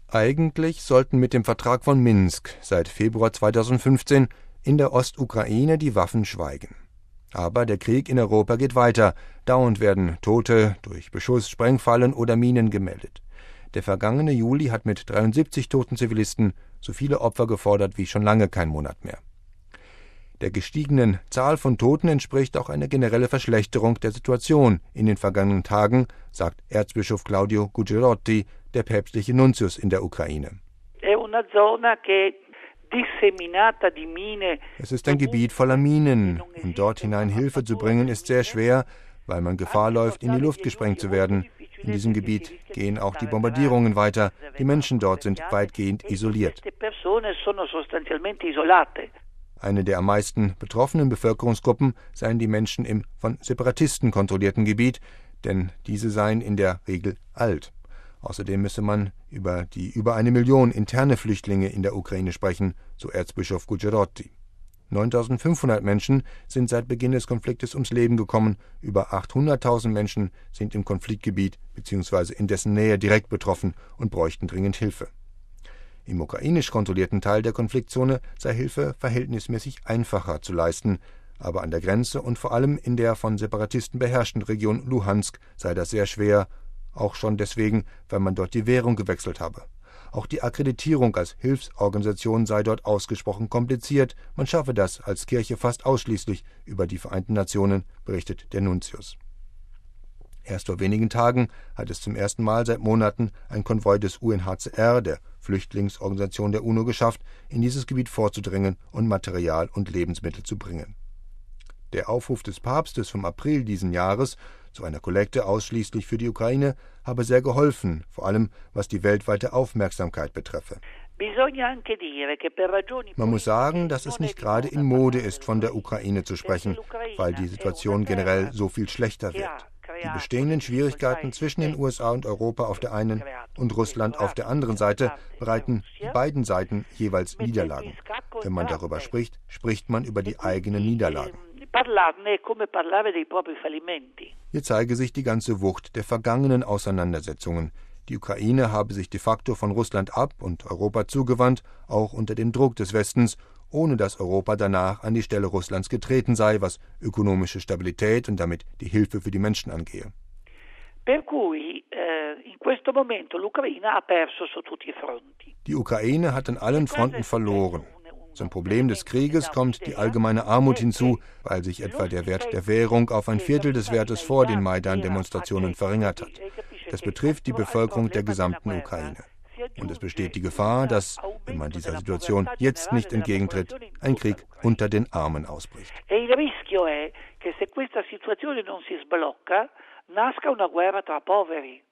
Eigentlich sollten mit dem Vertrag von Minsk seit Februar 2015 in der Ostukraine die Waffen schweigen. Aber der Krieg in Europa geht weiter. Dauernd werden Tote durch Beschuss, Sprengfallen oder Minen gemeldet. Der vergangene Juli hat mit 73 toten Zivilisten so viele Opfer gefordert wie schon lange kein Monat mehr. Der gestiegenen Zahl von Toten entspricht auch eine generelle Verschlechterung der Situation in den vergangenen Tagen, sagt Erzbischof Claudio Gugerotti, der päpstliche Nuntius in der Ukraine. Es ist ein Gebiet voller Minen, und dort hinein Hilfe zu bringen ist sehr schwer, weil man Gefahr läuft, in die Luft gesprengt zu werden. In diesem Gebiet gehen auch die Bombardierungen weiter. Die Menschen dort sind weitgehend isoliert. Eine der am meisten betroffenen Bevölkerungsgruppen seien die Menschen im von Separatisten kontrollierten Gebiet, denn diese seien in der Regel alt. Außerdem müsse man über die über 1 Million interne Flüchtlinge in der Ukraine sprechen, so Erzbischof Gugerotti. 9.500 Menschen sind seit Beginn des Konfliktes ums Leben gekommen, über 800.000 Menschen sind im Konfliktgebiet bzw. in dessen Nähe direkt betroffen und bräuchten dringend Hilfe. Im ukrainisch kontrollierten Teil der Konfliktzone sei Hilfe verhältnismäßig einfacher zu leisten, aber an der Grenze und vor allem in der von Separatisten beherrschten Region Luhansk sei das sehr schwer, auch schon deswegen, weil man dort die Währung gewechselt habe. Auch die Akkreditierung als Hilfsorganisation sei dort ausgesprochen kompliziert. Man schaffe das als Kirche fast ausschließlich über die Vereinten Nationen, berichtet der Nuntius. Erst vor wenigen Tagen hat es zum ersten Mal seit Monaten ein Konvoi des UNHCR, der Flüchtlingsorganisation der UNO, geschafft, in dieses Gebiet vorzudringen und Material und Lebensmittel zu bringen. Der Aufruf des Papstes vom April diesen Jahres zu einer Kollekte ausschließlich für die Ukraine habe sehr geholfen, vor allem was die weltweite Aufmerksamkeit betreffe. Man muss sagen, dass es nicht gerade in Mode ist, von der Ukraine zu sprechen, weil die Situation generell so viel schlechter wird. Die bestehenden Schwierigkeiten zwischen den USA und Europa auf der einen und Russland auf der anderen Seite bereiten beiden Seiten jeweils Niederlagen. Wenn man darüber spricht, spricht man über die eigenen Niederlagen. Hier zeige sich die ganze Wucht der vergangenen Auseinandersetzungen. Die Ukraine habe sich de facto von Russland ab und Europa zugewandt, auch unter dem Druck des Westens, ohne dass Europa danach an die Stelle Russlands getreten sei, was ökonomische Stabilität und damit die Hilfe für die Menschen angehe. Die Ukraine hat an allen Fronten verloren. Zum Problem des Krieges kommt die allgemeine Armut hinzu, weil sich etwa der Wert der Währung auf 1/4 des Wertes vor den Maidan-Demonstrationen verringert hat. Das betrifft die Bevölkerung der gesamten Ukraine. Und es besteht die Gefahr, dass, wenn man dieser Situation jetzt nicht entgegentritt, ein Krieg unter den Armen ausbricht. Il rischio è che se questa situazione non si sblocca, nasca una guerra tra poveri.